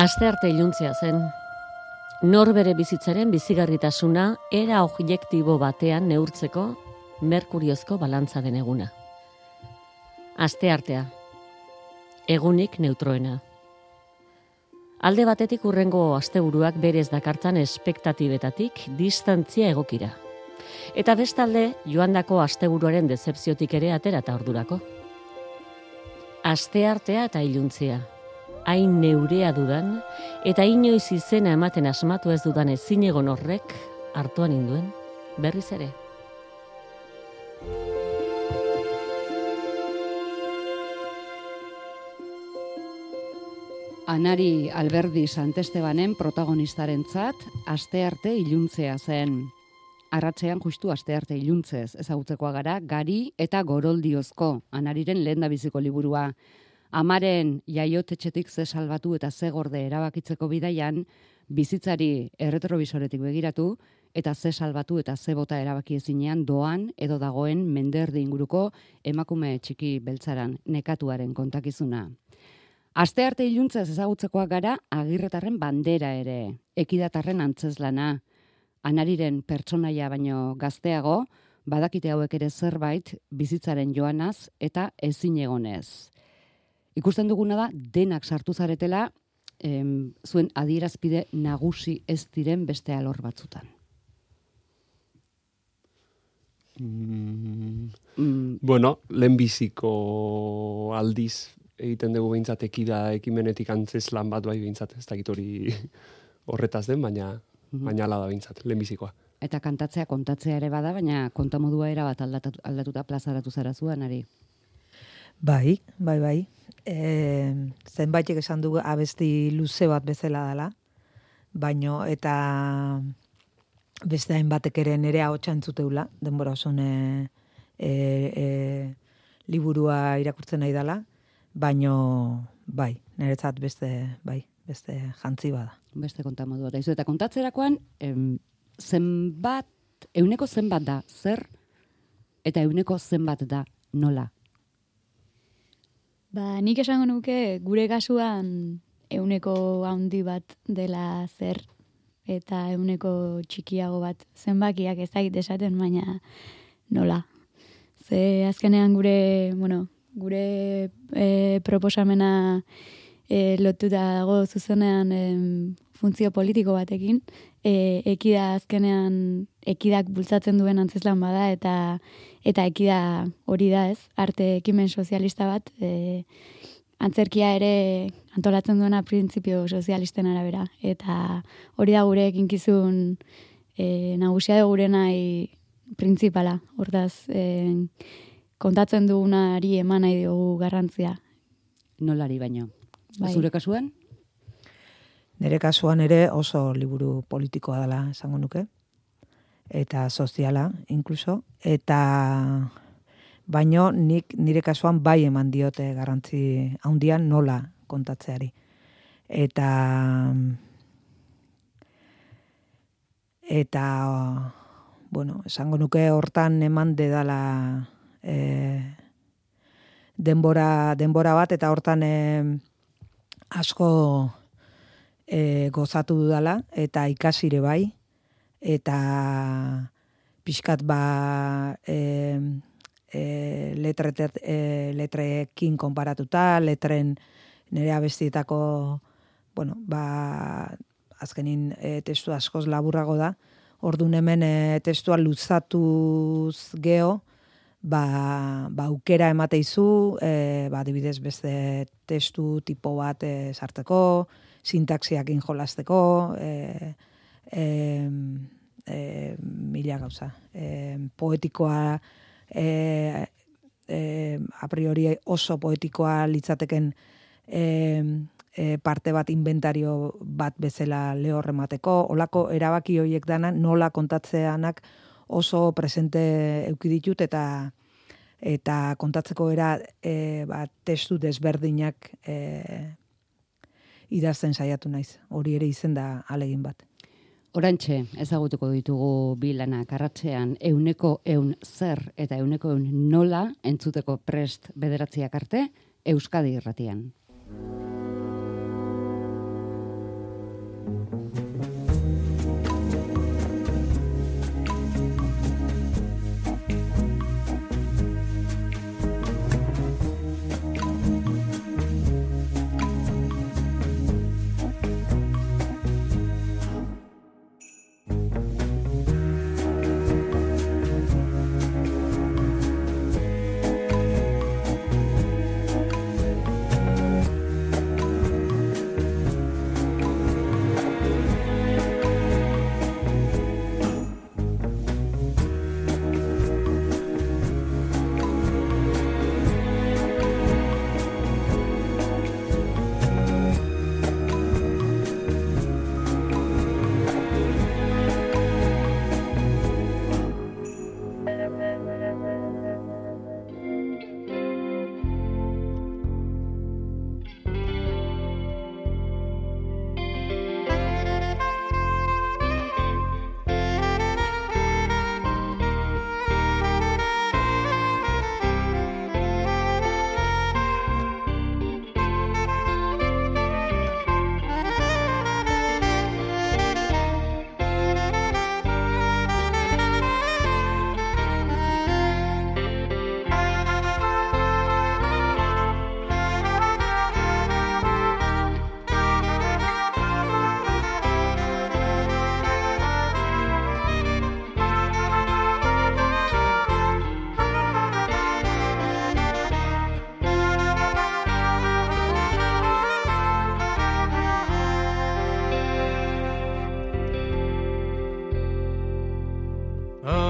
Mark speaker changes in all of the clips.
Speaker 1: Astearte iluntzea zen. Norbere bizitzaren bizigarritasuna era objektibo batean neurtzeko merkuriozko balantzaren eguna. Asteartea. Egunik neutroena. Alde batetik hurrengo asteburuak berez dakartzan espektatibetatik distantzia egokira. Eta bestalde, joandako asteburuaren dezepziotik ere aterata ordurako. Asteartea eta iluntzea. Hain neurea dudan, eta inoiz izena ematen asmatu ez dudan ezinegon horrek hartuan induen berriz ere.
Speaker 2: Anari Alberdi Santestebanen protagonistarentzat astearte iluntzea zen. Arratsean justu astearte iluntzez ezagutzekoa gara Gari eta Goroldiozko Anariren lehendabiziko liburua. Amaren jaiotetxetik ze salbatu eta ze gorde erabakitzeko bidaian, bizitzari erretrobisoretik begiratu eta ze salbatu eta ze bota erabaki ezinean doan edo dagoen menderdi inguruko emakume txiki beltzaran nekatuaren kontakizuna. Astearte iluntzez ezagutzekoak gara Agirretarren bandera ere, Ekidatarren antzeslana. Anariren pertsonaia baino gazteago, badakite hauek ere zerbait bizitzaren joanaz eta ezinegonez. Ikusten duguna da, denak sartu zaretela, zuen adierazpide nagusi ez diren beste alor batzutan.
Speaker 3: Bueno, lehenbiziko aldiz egiten dugu behintzat ekida ekimenetik antzeslan bat bai behintzat, ez dakit hori horretaz den, baina ala da behintzat, lehenbizikoa.
Speaker 2: Eta kontatzea ere bada, baina kontamodua era bat aldatuta plazaratu zara zuan, Ari.
Speaker 4: Bai. Zenbaitek esan dugu abesti luze bat bezala dela, baino eta beste hainbatek ere nire ahotsa entzuteula, denbora osun liburua irakurtzen nahi dela, baino bai, niretzat beste jantzi bada.
Speaker 2: Beste kontamodua da. Eta kontatzerakoan, euneko zenbat da zer, eta euneko zenbat da nola?
Speaker 5: Nik esango nuke gure kasuan euneko handi bat dela zer eta euneko txikiago bat zenbakiak ez dakit esaten, baina nola. Ze azkenean gure proposamena lotuta dago zuzenean funtzio politiko batekin, ekida azkenean ekidak bultzatzen duen antzeslan bada eta ekida hori da ez, arte ekimen sozialista bat, antzerkia ere antolatzen duena printzipio sozialisten arabera. Eta hori da gure eginkizun nagusia da gure nahi printzipala. Hortaz, kontatzen dugunari eman nahi dugu garrantzia.
Speaker 2: Nolari baino.
Speaker 5: Bai.
Speaker 2: Zure kasuan?
Speaker 4: Nire kasuan ere oso liburu politikoa dela esango nuke. Eta soziala, inkluso. Eta baino nik nire kasuan bai eman diote garrantzi handian nola kontatzeari. Eta esango nuke hortan eman dedala denbora bat, eta hortan asko gozatu dudala, eta ikasire bai, eta pixkat letrekin konparatuta, letren nire abestietako, azkenin testu askoz laburrago da, orduan hemen testua luzatuz geho, aukera emateizu, adibidez beste testu tipo bat sartzeko, sintaxiak injolasteko, mila gauza. Poetikoa, a priori oso poetikoa litzateken parte bat inventario bat bezala lehor emateko, olako erabaki horiek dana nola kontatzeanak oso presente eukiditut eta kontatzeko testu desberdinak idazten saiatu naiz. Hori ere izen da alegin bat.
Speaker 2: Orantxe, ezagutuko ditugu bi lanak arratsean euneko eun zer eta euneko eun nola entzuteko prest bederatziak arte Euskadi Irratian.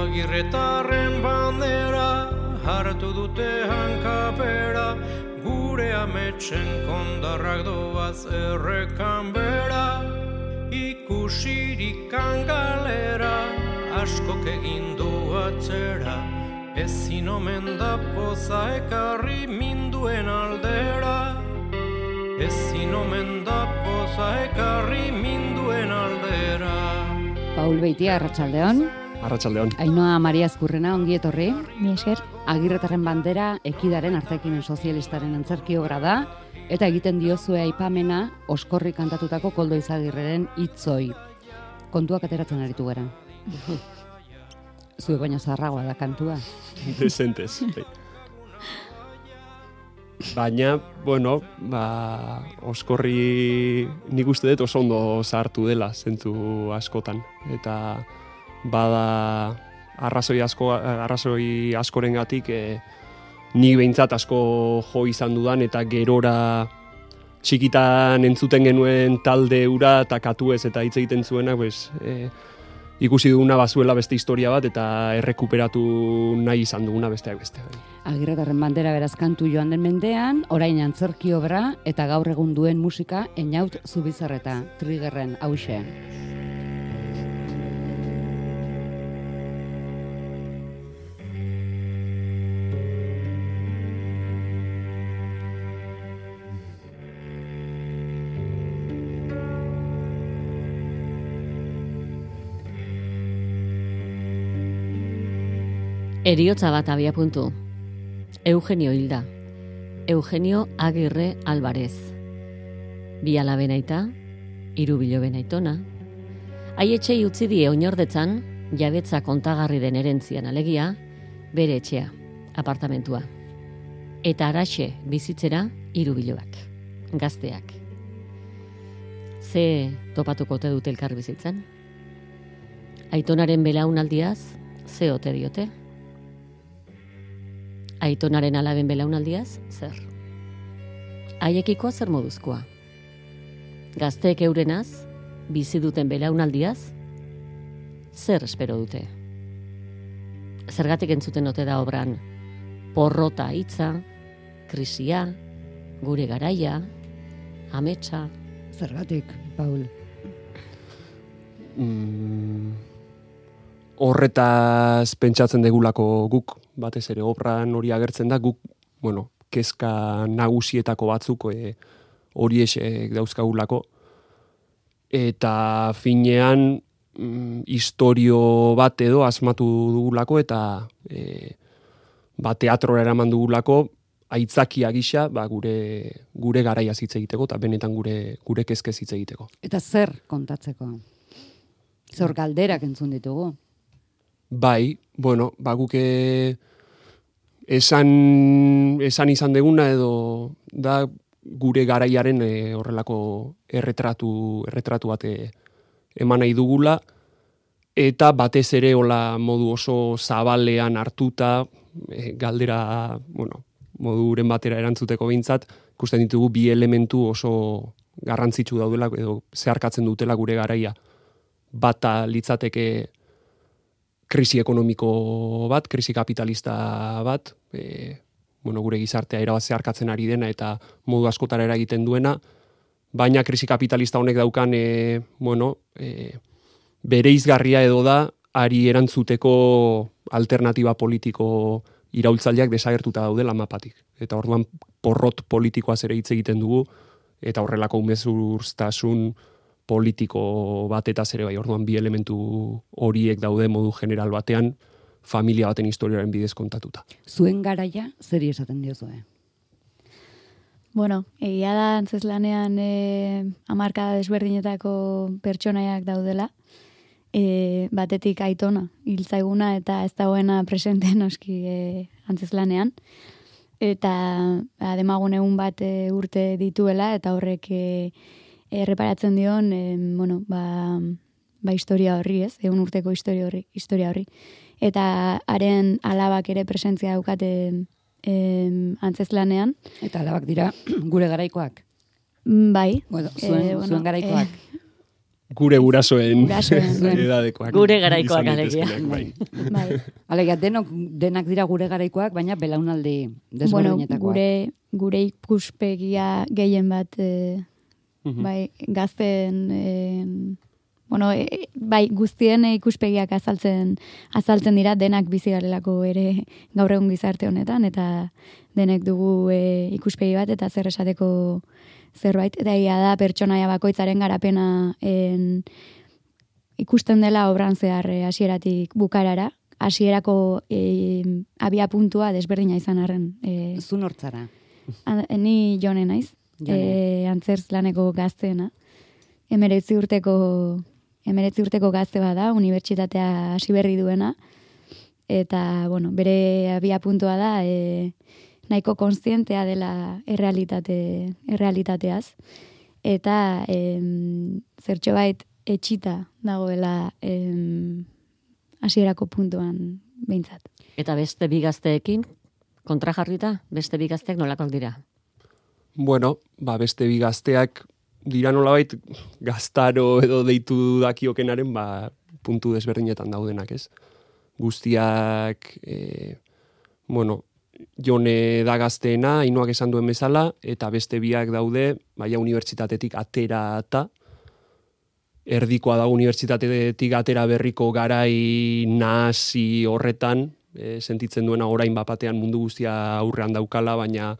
Speaker 6: Agirretarren bandera hartu dute hankapera, gure ametsen kondarrak doaz errekan bera. Ikusirik galera, askok egin du atzera, ezin omen da poza ekarri minduen aldera. Ezin omen da poza ekarri minduen aldera.
Speaker 2: Paul Beitia, arratsaldeon.
Speaker 3: Arratsaldeon.
Speaker 2: Ainhoa Maria Ezkurrena, ongi etorri.
Speaker 5: Mi esker.
Speaker 2: Agirretarren bandera ekidaren artekimen sozialistaren antzerki obra da, eta egiten diozue aipamena Oskorri kantatutako Koldo Izagirreren hitzoi. Kontuak ateratzen aritu gara. Zuek baina zaharragoa da kantua.
Speaker 3: Desentez. Baina, bueno, Oskorri nik uste dut oso ondo zahartu dela zentzu askotan. Eta bada arrazoi askorengatik nik behintzat asko jo izan dudan eta gerora txikitan entzuten genuen talde ura eta katuez eta hitz egiten zuenak ikusi duguna bazuela beste historia bat eta errekuperatu nahi izan duguna besteak beste.
Speaker 2: Agirretarren bandera beraz kantu joan den mendean, orain antzerki obra eta gaur egun duen musika Einaut Zubizarreta, Triggerren hauxe.
Speaker 1: Eriotza bat abiapuntu. Eugenio hilda. Eugenio Agirre Alvarez. 2 alaben aita, 3 biloben aitona. Haietxei utzi die oinordetzan, jabetza kontagarri den erentzian alegia, bere etxea, apartamentua. Eta araxe bizitzera 3 bilobak. Gazteak. Ze topatuko ote dute elkar bizitzan? Aitonaren belaunaldiaz, ze ote diote? Aitonaren alaben belaunaldiaz, zer? Haiekikoa zer moduzkoa? Gazteek eurenaz, bizi duten belaunaldiaz, zer espero dute? Zergatik entzuten ote da obran? Porrota hitza, krisia, gure garaia, ametsa.
Speaker 2: Zergatik, Paul?
Speaker 3: Horretaz pentsatzen degulako guk, batez ere obran hori agertzen da, guk, kezka nagusietako batzuk horiek dauzkagulako. Eta finean, historio bat edo asmatu dugulako eta teatrora eraman dugulako, aitzakia gisa gure garaia hitz egiteko eta benetan gure kezkez hitz egiteko.
Speaker 2: Eta zer kontatzeko? Zer galderak entzun ditugu?
Speaker 3: Bai, guk esan izan deguna edo da gure garaiaren horrelako erretratu bat eman nahi dugula, eta batez ere hola modu oso zabalean hartuta, galdera, moduren batera erantzuteko behintzat, ikusten ditugu 2 elementu oso garrantzitsu daudela edo zeharkatzen dutela gure garaia. Bata litzateke krisi ekonomiko bat, krisi kapitalista bat, gure gizartea erabat zeharkatzen ari dena eta modu askotara eragiten duena, baina krisi kapitalista honek daukan, bereizgarria edo da, ari erantzuteko alternatiba politiko iraultzaileak desagertuta daudela mapatik. Eta orduan porrot politikoaz ere hitz egiten dugu, eta horrelako umezurtasun politiko batetaz ere bai, orduan 2 elementu horiek daude modu general batean, familia baten historiaren bidez kontatuta.
Speaker 2: Zuen garaia, zeri esaten diozue?
Speaker 5: Egia da antzeslanean hamarkada desberdinetako pertsonaiak daudela, batetik Aitona hiltzaiguna eta ez dagoena presente noski antzeslanean, eta demagun egun bat urte dituela, eta horrek erreparatzen dion, historia horri, ez? 1 urteko historia horri. Eta haren alabak ere presentzia daukate antzeslanean.
Speaker 2: Eta alabak dira gure garaikoak?
Speaker 5: Bai.
Speaker 2: Zuen garaikoak?
Speaker 3: Gure gurasoen
Speaker 5: Gurasoen.
Speaker 3: edadekoak.
Speaker 1: Gure garaikoak,
Speaker 3: izan
Speaker 1: alegia.
Speaker 3: daitezkenak, bai.
Speaker 5: Bai.
Speaker 2: Alegia, denak dira gure garaikoak, baina belaunaldi
Speaker 5: Bueno,
Speaker 2: desberdinetakoak.
Speaker 5: gure ikuspegia gehien bat
Speaker 3: Mhm.
Speaker 5: bai, gazten bai, guztien ikuspegiak azaltzen dira, denak bizi garelako ere gaur egun gizarte honetan, eta denek dugu ikuspegi bat, eta zer esateko zerbait, eta ia da pertsonaia bakoitzaren garapena ikusten dela obran zehar hasieratik bukarara, hasierako abia puntua desberdina izan arren.
Speaker 2: Zu nortzara?
Speaker 5: Ni Jone naiz, antzerz laneko gazteena. 19 urteko gazte bada, unibertsitatea hasi berri duena, eta, bueno, bere abia puntua da, nahiko kontzientea dela errealitateaz, eta zertxo bait etxita dagoela hasierako puntuan behintzat.
Speaker 1: Eta beste bi gazteekin kontra jarrita, beste bi gazteak nolakoak dira?
Speaker 3: Bueno, beste bi gazteak dira nolabait gaztaro edo deitu dakiokenaren puntu desberdinetan daudenak, ez? Guztiak, Jone da gazteena, Ainuak esan duen bezala, eta beste biak daude, baina unibertsitatetik atera eta erdikoa da unibertsitatetik atera berriko garai nahasi horretan, sentitzen duena orain bapatean mundu guztia aurrean daukala, baina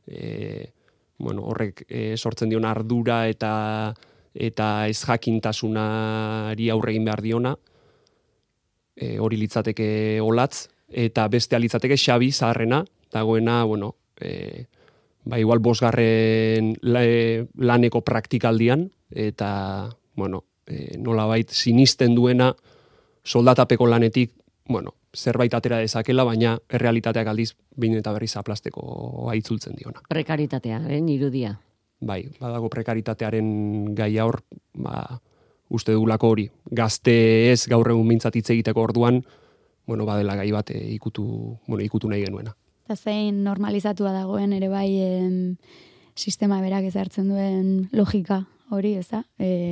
Speaker 3: horrek sortzen dion ardura eta ez jakintasunari aurre egin behar diona, hori litzateke Olatz, eta beste litzateke Xabi zaharrena, dagoena, igual 5. Laneko praktikaldian, eta, nolabait sinisten duena soldatapeko lanetik, zerbait atera dezakela, baina errealitateak aldiz behin eta berriz aplasteko aitzultzen diona.
Speaker 1: Prekaritatearen irudia.
Speaker 3: Bai, badago prekaritatearen gaia hor, uste dugulako hori. Gazte ez gaur egun mintzat hitz egiteko orduan, badela gai bat ikutu nahi genuena.
Speaker 5: Eta zein normalizatua dagoen ere bai sistema berak ezartzen duen logika hori, ez da?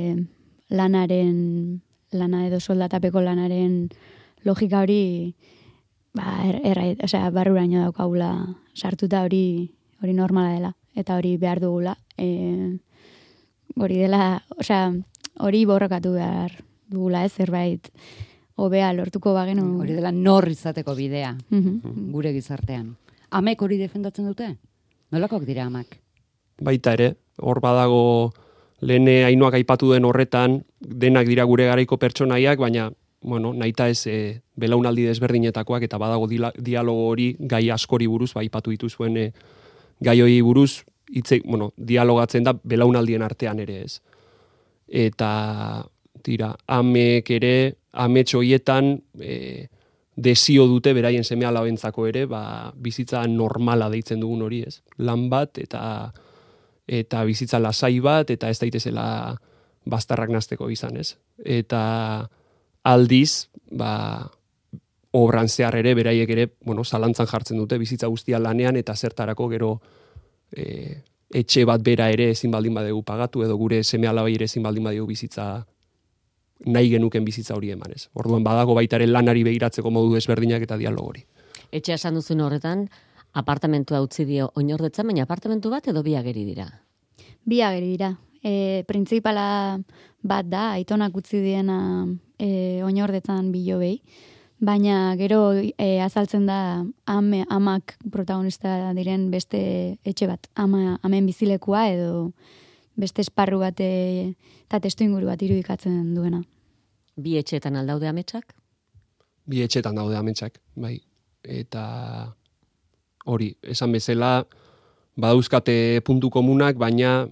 Speaker 5: Lana edo soldatapeko lanaren logika hori barruraino daukagula sartuta hori normala dela, eta hori behar dugula. Hori dela, hori borrokatu behar dugula, ez zerbait hobea lortuko bagenu.
Speaker 2: Hori dela nor izateko bidea, gure gizartean. Amek hori defendatzen dute? Nolakoak dira amak?
Speaker 3: Baita ere, hor badago lehen Ainuak aipatu den horretan, denak dira gure garaiko pertsonaiak, baina nahita ez belaunaldi desberdinetakoak, eta badago dialogo hori gai askori buruz, aipatu dituzuen gai hori buruz, dialogatzen da belaunaldien artean ere ez. Eta amek ere, amets horietan desio dute beraien seme alabentzako ere, bizitza normala deitzen dugun hori ez. Lan bat eta bizitza lasai bat, eta ez daitezela bastarrak nazteko izan ez. Eta aldiz, obran zehar ere, beraiek ere, zalantzan jartzen dute, bizitza guztia lanean, eta zertarako gero etxe bat bera ere ezin baldin badegu pagatu, edo gure seme alabai ere ezin baldin badegu bizitza, nahi genuken bizitza hori emanez. Orduan badago baitaren lanari begiratzeko modu desberdinak eta dialogo hori.
Speaker 1: Etxe esan duzun horretan, apartamentua utzi dio oinordetzan, baina apartamentu bat edo bi ageri dira?
Speaker 5: Bi ageri dira. Printzipala bat da, aitonak utzi diena oinordetzan bilobei, baina gero azaltzen da amak protagonista diren beste etxe bat, amen bizilekua edo beste esparru bat eta testu inguru bat irudikatzen duena.
Speaker 1: Bi etxeetan aldaude ametsak?
Speaker 3: Bi etxeetan daude ametsak, bai. Eta hori, esan bezala, badauzkate puntu komunak, baina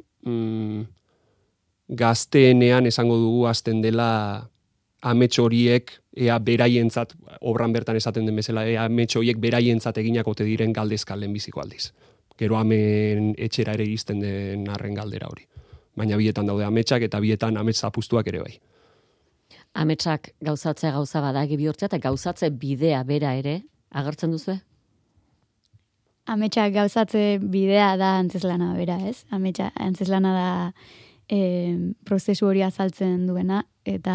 Speaker 3: gazteenean esango dugu hasten dela amets horiek, ea beraientzat, obran bertan esaten den bezala, ea amets horiek beraientzat eginak ote diren galdezka lehenbiziko aldiz. Gero amen etxera ere iristen den arren galdera hori. Baina bietan daude ametsak eta bietan amets zapustuak ere bai.
Speaker 1: Ametsak gauzatzea gauza badagi bihurtzea eta gauzatze bidea bera ere agertzen duzu?
Speaker 5: Ametsak gauzatze bidea da antzeslana bera, ez? Ametsa antzeslana da prozesu hori azaltzen duena,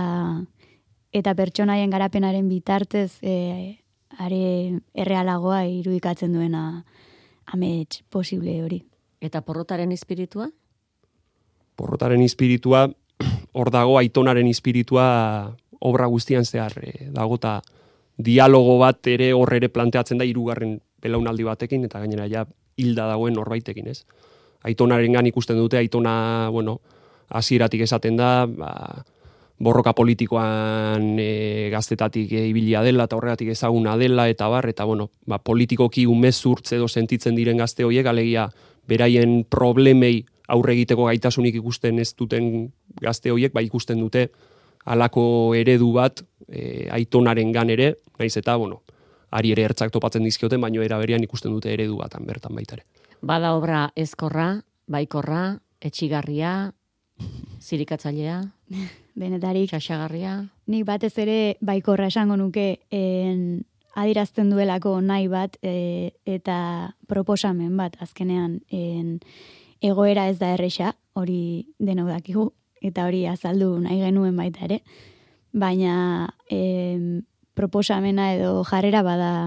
Speaker 5: eta pertsonaien garapenaren bitartez are errealagoa irudikatzen duena amets posible hori.
Speaker 1: Eta porrotaren espiritua?
Speaker 3: Porrotaren espiritua, hor dago Aitonaren espiritua obra guztian zehar dago, eta dialogo bat ere hor ere planteatzen da hirugarren belaunaldi batekin, eta gainera ja hilda dagoen norbaitekin, ez? Aitonarengan ikusten dute, Aitona, hasieratik esaten da, borroka politikoan gaztetatik ibilia dela, eta horregatik ezaguna dela, eta politikoki umezurtz edo sentitzen diren gazte horiek, alegia beraien problemei aurre egiteko gaitasunik ikusten ez duten gazte horiek, ikusten dute halako eredu bat Aitonarengan ere, naiz eta, ari ere ertzak topatzen dizkioten, baino era berean ikusten dute eredu batan bertan baita ere.
Speaker 1: Bada obra ezkorra, baikorra, etxigarria, zirikatzailea,
Speaker 5: denetarik.
Speaker 1: Xaxagarria.
Speaker 5: Nik batez ere baikorra esango nuke adirazten duelako nahi bat eta proposamen bat azkenean egoera ez da erresa, hori denok dakigu, eta hori azaldu nahi genuen baita ere, baina proposamena edo jarrera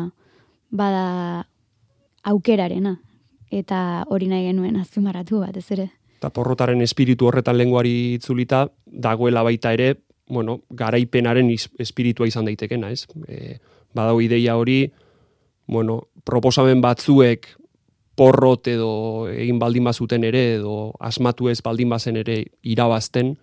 Speaker 5: bada aukerarena, eta hori nahi genuen azpimarratu batez ere.
Speaker 3: Eta porrotaren espiritu horretan lenguari itzulita, dagoela baita ere, garaipenaren espiritua izan daitekena, ez? Badago ideia hori, proposamen batzuek porrot edo egin baldin bazuten ere, edo asmatu ez baldin bazen ere irabazten,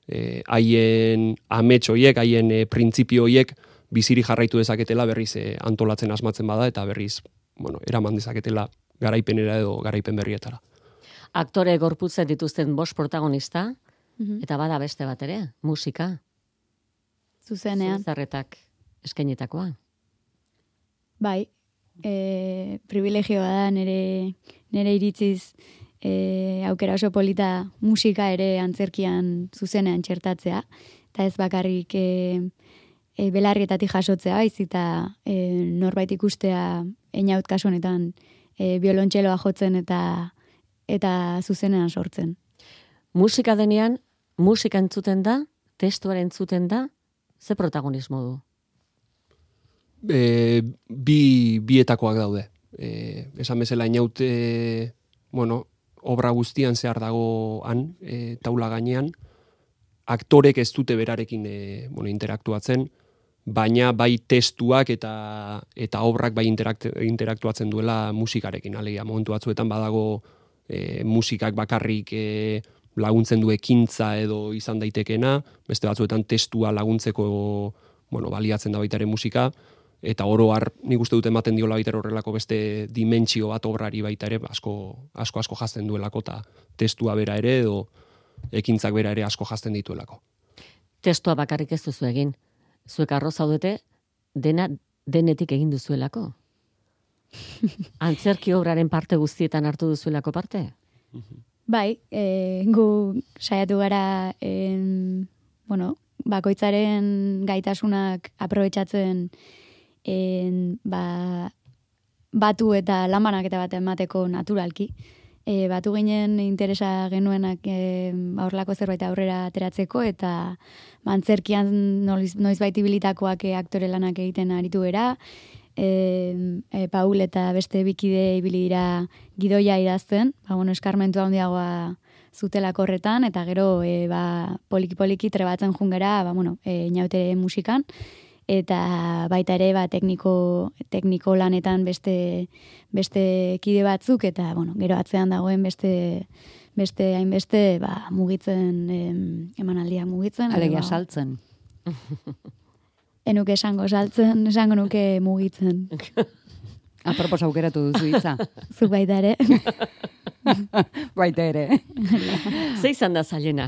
Speaker 3: haien amets horiek, haien printzipio horiek biziri jarraitu dezaketela berriz antolatzen asmatzen bada, eta berriz, eraman dezaketela garaipenera edo garaipen berrietara.
Speaker 1: Aktore gorputzen dituzten 5 protagonista, eta bada beste bat ere, musika.
Speaker 5: Zuzenean.
Speaker 1: Zerretak eskainetakoa.
Speaker 5: Bai, privilegioa da nire iritziz aukera oso polita musika ere antzerkian zuzenean txertatzea, eta ez bakarrik belarrietatik jasotzea, eta norbait ikustea einaut kasu honetan biolontxeloa jotzen eta zuzenean sortzen.
Speaker 1: Musika denean, musika entzuten da, testuaren entzuten da, ze protagonismo du?
Speaker 3: Bietakoak daude. Esan bezala inaut, obra guztian zehar dago han, taula gainean, aktorek ez dute berarekin interaktuatzen, baina bai testuak eta obrak bai interaktuatzen duela musikarekin. Alegia, momentu batzuetan badago musikak bakarrik laguntzen du ekintza edo izan daitekena, beste batzuetan testua laguntzeko baliatzen da baita ere musika, eta oro har nik uste dut ematen diola baita horrelako beste dimentsio bat obrari baita ere asko jazten duelako, eta testua bera ere edo ekintzak bera ere asko jazten dituelako.
Speaker 1: Testua bakarrik ez duzu egin. Zuek arro zaudete denetik egin duzuelako. Antzerki obraren parte guztietan hartu duzuelako parte?
Speaker 5: Bai, gu saiatu gara bakoitzaren gaitasunak aprobetxatzen batu eta lanbanaketa bat emateko naturalki. Batu ginen interesa genuenak aurrelako zerbait aurrera ateratzeko, eta antzerkian noizbait ibilitakoak aktore lanak egiten aritu gera, Paul eta beste bikide ibili dira gidoia idazten, eskarmentu handiagoa zutelako horretan, eta gero poliki trebatzen jungera, inautere musikan, eta baita ere tekniko lanetan beste kide batzuk, eta gero atzean dagoen beste hainbeste mugitzen, emanaldiak mugitzen.
Speaker 2: Alegia saltzen.
Speaker 5: Enuke esango saltzen, esango nuke mugitzen.
Speaker 2: Apropos aukeratu duzu hitza.
Speaker 5: Zuk baita ere.
Speaker 2: Baita ere.
Speaker 1: Ze izan da zailena?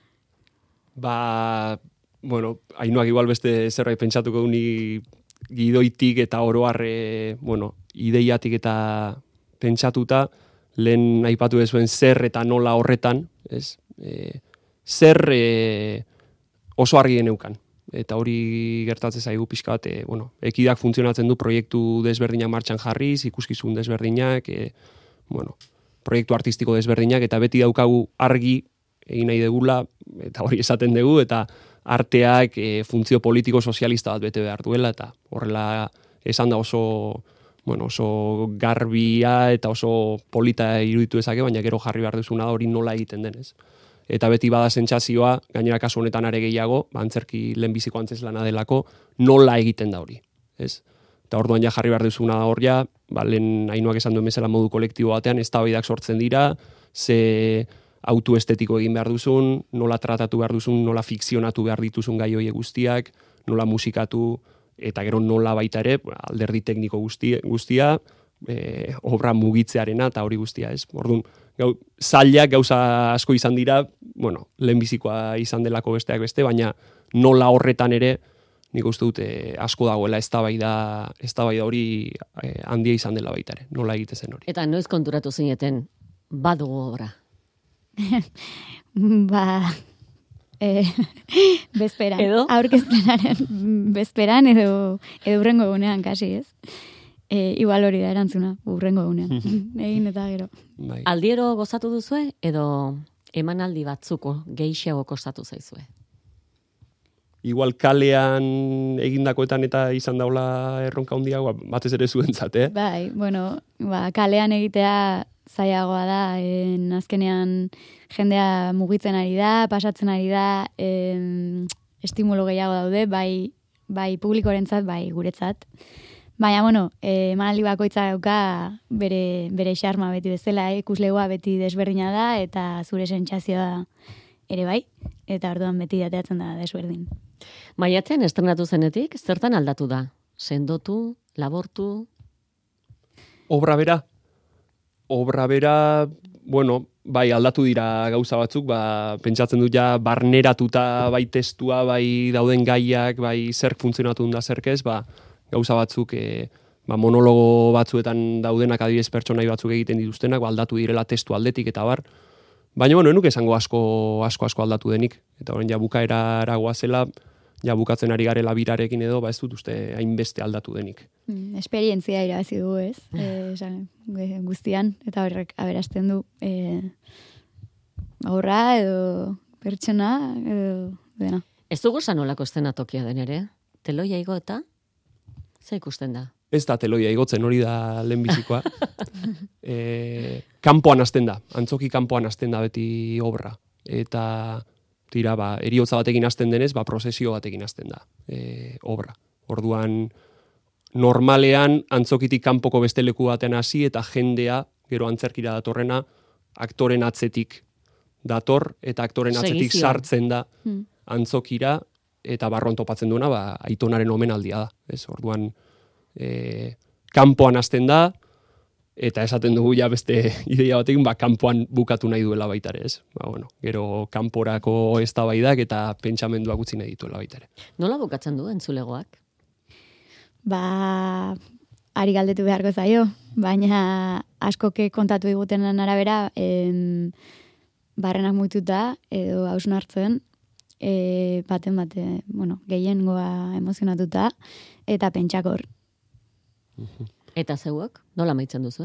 Speaker 3: Ainuak igual beste zerbait pentsatuko ni gidoitik eta oroar, ideiatik eta pentsatuta, lehen aipatu dezuen zer eta nola horretan, ez? Zer oso argi geneukan. Eta hori gertatzen zaigu pixka bat, ekidak funtzionatzen du proiektu desberdinak martxan jarriz, ikuskizun desberdinak, proiektu artistiko desberdinak, eta beti daukagu argi egin nahi degula, eta hori esaten dugu, eta arteak funtzio politiko sozialista bat bete behar duela, eta horrela esan da oso garbia eta oso polita iruditu ezake, baina gero jarri behar duzuna da hori nola egiten denez. Eta beti bada sentsazioa, gainera kasu honetan are gehiago, antzerki lehenbiziko antzeslana delako, nola egiten da hori. Ez? Eta orduan ja jarri behar duzuna da hor ja, lehen Ainuak esan duen bezala modu kolektibo batean, eztabaidak sortzen dira, ze autoestetiko egin behar duzun, nola tratatu behar duzun, nola fikzionatu behar dituzun gai horiek guztiak, nola musikatu, eta gero nola baita ere, alderdi tekniko guztia, obra mugitzearena eta hori guztia, ez? Orduan, zailak gauza asko izan dira, lehenbizikoa izan delako besteak beste, baina nola horretan ere, nik uste dute asko dagoela eztabaida hori handia izan dela baita ere, nola egite zen hori.
Speaker 1: Eta noiz konturatu zineten badugu obra?
Speaker 5: Bezperan.
Speaker 1: Edo?
Speaker 5: Aurkezpenaren bezperan edo hurrengo egunean kasi, ez? Igual hori da erantzuna, hurrengo egunean. Egin eta gero.
Speaker 3: Bai.
Speaker 1: Aldiero gozatu duzue edo emanaldi batzuko gehiago kostatu zaizue?
Speaker 3: Igual kalean egindakoetan eta izan daula erronka handiagoa, batez ere zuentzat,
Speaker 5: Bai, kalean egitea zailagoa da, azkenean jendea mugitzen ari da, pasatzen ari da, estimulo gehiago daude, bai publikorentzat, bai guretzat. Baina, emanaldi bakoitza dauka bere xarma beti bezala, ikuslegoa beti desberdina da, eta zure sentsazioa ere bai, eta orduan beti dateatzen da desberdin.
Speaker 1: Maiatzean estrenatu zenetik, zertan aldatu da? Sendotu, labortu?
Speaker 3: Obra bera, bai aldatu dira gauza batzuk, pentsatzen dut ja barneratuta bai testua, bai dauden gaiak, bai zer funtzionatu da zerkez, gauza batzuk, monologo batzuetan daudenak adibidez pertsonai batzuk egiten dituztenak, aldatu direla testu aldetik eta bar. Baina, enuk esango asko aldatu denik. Eta horren ja bukaerara goazela, ja bukatzen ari garela birarekin edo, ez dut uste hainbeste aldatu denik.
Speaker 5: Esperientzia irabazi dugu, ez? Guztian, eta horrek aberasten du aurra edo pertsona edo dena.
Speaker 1: Ez dugu sanolako eszenatokia den ere? Teloia igo eta? Ze ikusten da?
Speaker 3: Ez da teloia igotzen, hori da lehenbizikoa. Kanpoan hasten da, antzoki kanpoan hasten da beti obra. Eta tira, eriotza batekin hasten denez, prozesio batekin hasten da obra. Orduan, normalean antzokitik kanpoko beste leku batean hasi eta jendea, gero antzerkira datorrena, aktoren atzetik dator, eta aktoren atzetik sartzen da antzokira, eta barron topatzen duena, Aitonaren omenaldia da. Orduan, kanpoan hasten da, eta esaten dugu ja beste ideia batekin, kanpoan bukatu nahi duela baita ere, ez? Gero kanporako eztabaidak eta pentsamenduak utzi nahi dituela baita ere.
Speaker 1: Nola bukatzen du entzulegoak?
Speaker 5: Ari galdetu beharko zaio, baina askoke kontatu digutenen arabera, barrenak muituta edo hausnartzen, gehiengoa emozionatuta, eta pentsakor.
Speaker 1: Eta zeuak? Nola maitzen duzu,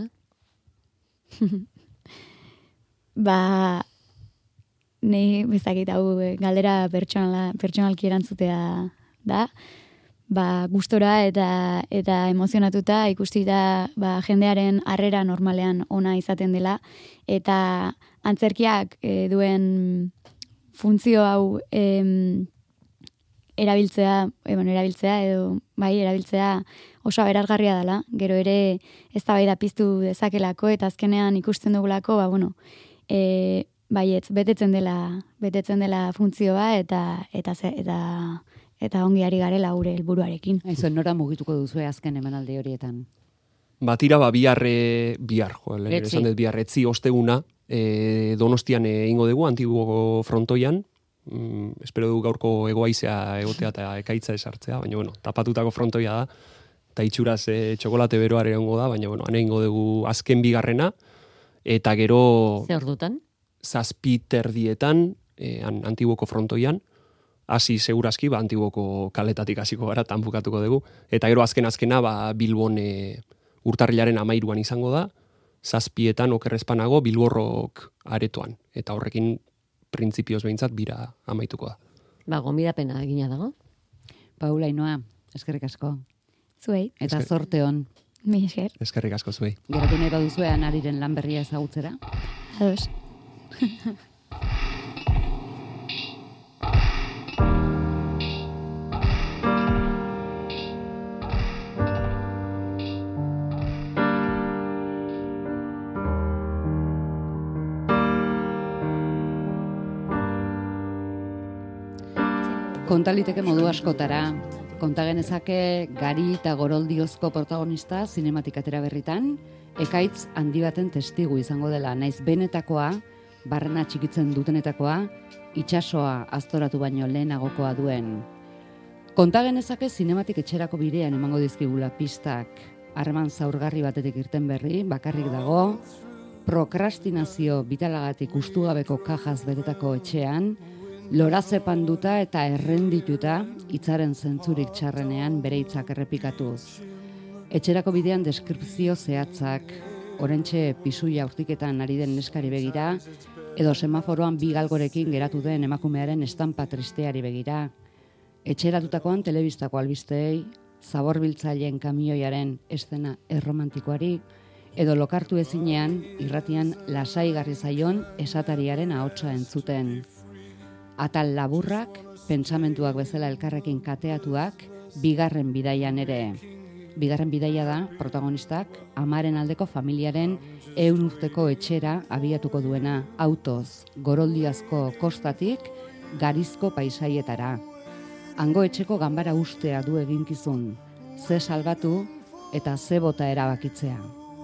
Speaker 5: Nei bezakit hau galdera pertsonalki erantzutea da, gustora eta emozionatuta ikustita jendearen harrera normalean ona izaten dela, eta antzerkiak duen funtzio hau erabiltzea oso aberasgarria dela, gero ere eztabaida piztu dezakelako eta azkenean ikusten dugulako, betetzen dela funtzioa eta ongi ari garela gure helburuarekin.
Speaker 2: Aizu, nora mugituko duzu azken emanaldi horietan?
Speaker 3: Tira, biarretzi osteguna, Donostian egingo dugu, Antiguoko frontoian, espero du gaurko egoaizea egotea eta ekaitza esartzea, baina, tapatutako frontoia da, eta itxuraz txokolate beroare egongo da, baina, han egingo dugu azken bigarrena, eta gero...
Speaker 1: Ze ordutan?
Speaker 3: 7:30 Antiguoko frontoian, hasi segurazki, Antiguoko kaletatik hasiko gara, tan bukatuko dugu, eta gero azkena, Bilbon urtarrilaren 13an izango da, 7 okerrezpanago Bilborrok aretoan, eta horrekin printzipioz behintzat bira amaituko da.
Speaker 1: Ba, gomidapena egina dago.
Speaker 2: Paula Ainoa, eskerrik asko.
Speaker 5: Zuei,
Speaker 2: Eta zorte hon.
Speaker 5: mi esker,
Speaker 3: Eskerrik asko zuei.
Speaker 2: Geratu nahi baduzue Anariren lan berria ezagutzera.
Speaker 5: ados.
Speaker 2: Kontaliteke modu askotara, konta genezake Gari eta Goroldiozko protagonista zinematik atera berritan, ekaitz handi baten testigu izango dela, naiz benetakoa, barrena txikitzen dutenetakoa, itsasoa aztoratu baino lehenagokoa duen. Konta genezake zinematik etxerako bidean emango dizkigula pistak, harreman zaurgarri batetik irten berri, bakarrik dago, prokrastinazio bitalagatik ustugabeko kajaz betetako etxean, lorazepan duta eta errendituta hitzaren zentzurik txarrenean bere hitzak errepikatuz. Etxerako bidean deskripzio zehatzak, orentxe pisuia urtiketan ari den neskari begira, edo semaforoan bi galgorekin geratu den emakumearen estampa tristeari begira. Etxeratutakoan telebistako albisteei, zaborbiltzaileen kamioiaren eszena erromantikoari, edo lokartu ezinean irratian lasaigarri zaion esatariaren ahotsa entzuten. Atal laburrak, pentsamentuak bezala elkarrekin kateatuak, bigarren bidaian ere. Bigarren bidaia da, protagonistak, amaren aldeko familiaren 100 urteko etxera abiatuko duena, autoz, Goroldiazko kostatik, garizko paisaietara. Hango etxeko ganbara ustea du eginkizun, ze salbatu eta ze bota erabakitzea.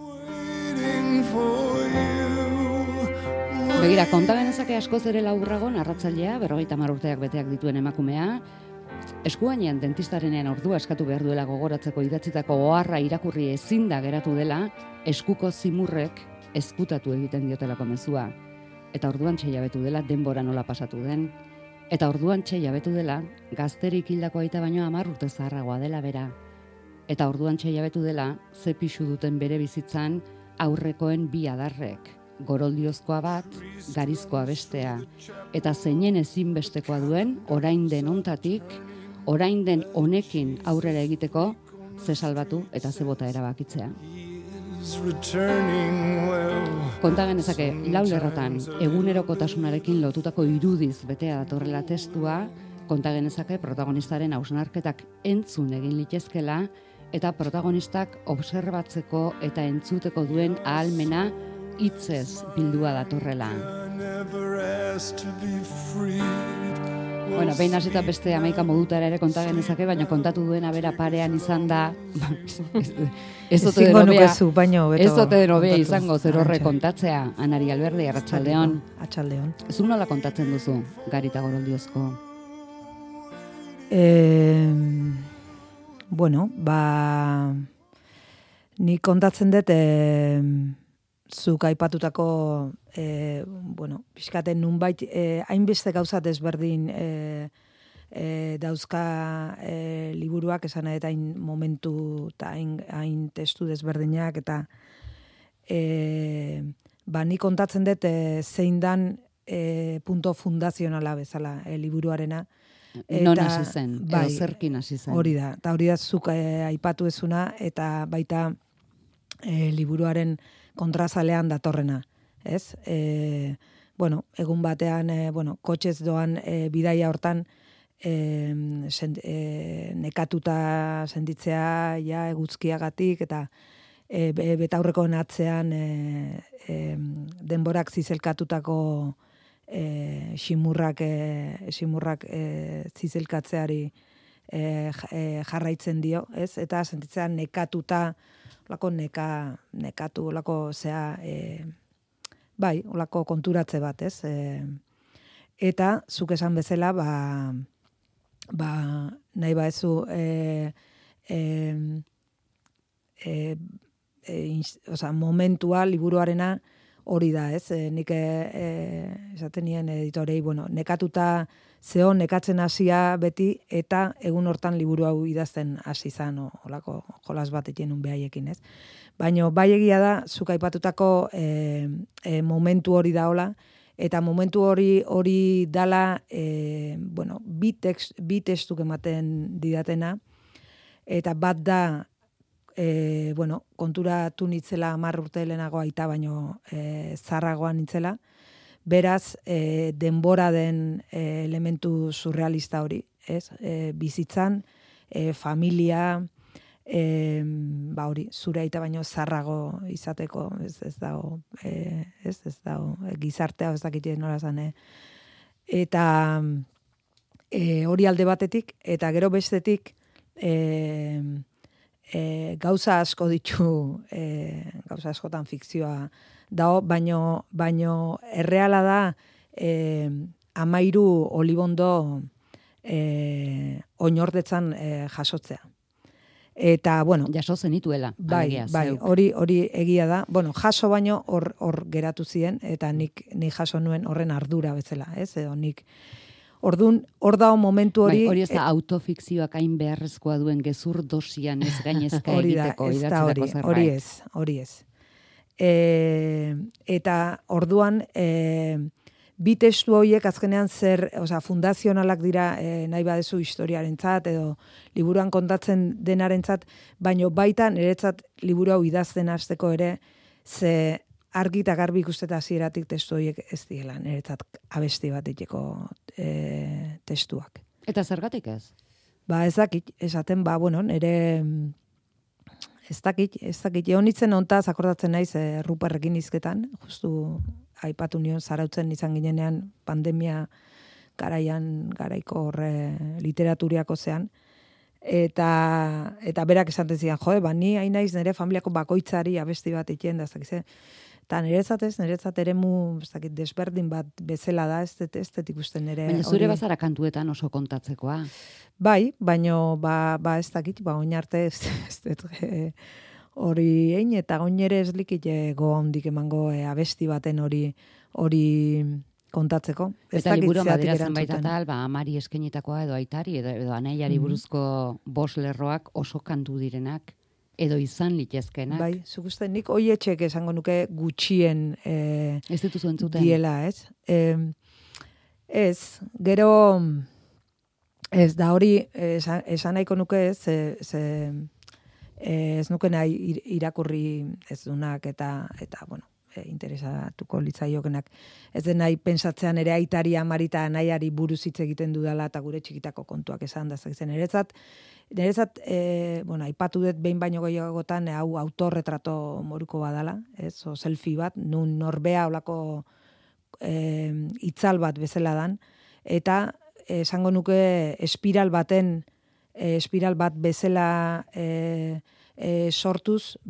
Speaker 2: Begira, konta genezake askoz ere laburragon, arratsailea, 50 urteak beteak dituen emakumea, eskuainean dentistarenean ordua eskatu behar duela gogoratzeko idatzitako oharra irakurri ezin da geratu dela, eskuko zimurrek ezkutatu egiten diotelako mezua. Eta orduan jabetu dela denbora nola pasatu den. Eta orduan jabetu dela gazterik hildako aita baino 10 urte zaharragoa dela bera. Eta orduan jabetu dela ze pixu duten bere bizitzan aurrekoen bi adarrek. Goroldiozkoa bat, garizkoa bestea, eta zeinen ezinbestekoa duen, orain den ontatik, orain den honekin aurrera egiteko, ze salbatu eta ze bota erabakitzea. Konta genezake, lau lerrotan, egunerokotasunarekin lotutako irudiz betea datorrela testua, konta genezake protagonistaren hausnarketak entzun egin litezkela, eta protagonistak obserbatzeko eta entzuteko duen ahalmena hitzez bildua datorrela. Bueno, behin hasita beste 11 modutara ere konta genezake, baina kontatu duena bera parean izan da. Ez ote denobea izango zer horre kontatzea, Anari Alberdi, arratsaldeon.
Speaker 4: Arratsaldeon.
Speaker 2: Zuk nola kontatzen duzu, Gari eta Goroldiozko?
Speaker 4: Bueno, ni kontatzen dut zuk aipatutako pixkaten nunbait hainbeste gauza desberdin dauzka liburuak, esan nahi eta hain momentu eta hain testu desberdinak, eta ni kontatzen dut zein dan punto fundazionala bezala liburuarena.
Speaker 2: Non hasi zen, edo zerkin hasi zen.
Speaker 4: Hori da, eta hori da zuk aipatu ezuna, eta baita liburuaren kontrazalean datorrena, ez? Egun batean, kotxez doan bidaia hortan nekatuta sentitzea ja eguzkiagatik, eta betaurrekoen atzean denborak zizelkatutako simurrak zizelkatzeari jarraitzen dio, ez? Eta sentitzea nekatuta, nekatu, olako konturatze bat, ez? Eta, zuk esan bezala, nahi baezu momentua, liburuarena, hori da, ez? Nik esaten nien editorei, nekatuta zeo, nekatzen hasia beti, eta egun hortan liburu hau idazten hasi zan, olako jolas bat etxenun behaiekin, ez? Baina bai egia da, zuk aipatutako momentu hori da hola, Eta momentu hori dala, bueno, bi testuk ematen didatena, eta bat da, bueno, konturatu nitzela 10 urte lehenago aita baino zarragoan nintzela, beraz, denbora den elementu surrealista hori, ez? Bizitzan, familia, ba hori, zure aita baino zarrago izateko, ez dago, gizartea, ez dakit nola zan, eta hori alde batetik, eta gero bestetik, gauza asko ditu, gauza askotan fikzioa dago, baino erreala da 13 olibondo oinordetzan jasotzea. Eta, bueno...
Speaker 2: Jaso zenituela.
Speaker 4: Bai, hori egia da. Bueno, jaso baino hor geratu ziren, eta nik jaso nuen horren ardura bezala, ez? Edo nik... Ordun, hor dago momentu hori...
Speaker 2: Hori ez da autofikzioak hain beharrezkoa duen gezur dosian ez gainezka egiteko idatzerako zerbait.
Speaker 4: Hori ez. Eta orduan... Bi testu horiek azkenean fundazionalak dira nahi badezu historiarentzat edo liburuan kontatzen denarentzat, baino baita niretzat liburu hau idazten hasteko ere ze argi eta garbi ikusteta hasieratik testu horiek ez diela niretzat abesti bat egiteko testuak.
Speaker 2: Eta zergatik ez?
Speaker 4: Ba ez dakit, esaten bueno, nire ez dakit, eonitzen hontaz akordatzen naiz Ruperrekin hizketan, justu aipatu nion zarautzen izan ginenean pandemia garaiko literaturiako zean, eta berak esaten zian, ni hain naiz nire familiako bakoitzari abesti bat egiten da, eta niretzat eremu desberdin bat bezala da, ez dut ikusten nire...
Speaker 2: Baina zure bazara kantuetan oso kontatzekoa.
Speaker 4: Bai, baino ez dakit, oin arte ez dut hori egin, eta oin ere ez likit handik emango abesti baten hori kontatzeko.
Speaker 2: Eta liburuan badira zenbait atal, amari eskenitakoa edo aitari, edo anaiari buruzko 5 lerroak oso kantu direnak, edo izan litezkenak.
Speaker 4: Bai, zuk uste, nik hoietxek esango nuke gutxien
Speaker 2: ez dituzu entzuten.
Speaker 4: Diela, ez? Ez, gero ez da hori esan nahiko nuke ez nuke nahi irakurri ez dunak eta bueno, interesatuko litzaiokenak. Ez den nahi pensatzean ere aitari amarita anaiari buruz hitz egiten dudala eta gure txikitako kontuak esan da zakizen. Niretzat, bueno, aipatu dut behin baino gehiagotan hau autorretrato moruko badala, ez? O selfie bat, nun norbea olako itzal bat bezala dan, eta esango nuke espiral bat bezala sortuz,